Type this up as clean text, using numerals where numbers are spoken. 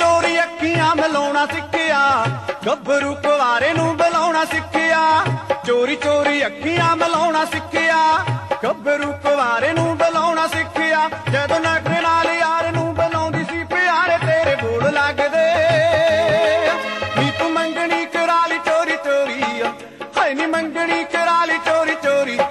चोरी अखियां मिलाउणा सिखिया, गभरू कुवारे नूं बुलाउणा सिखिया। चोरी चोरी अखियां मिलाउणा सिखिया, गभरू कुवारे नूं बुलाउणा सिखिया। जदों नखरे नाल यार नूं बुलाउंदी सी प्यारे तेरे बोल लगदे।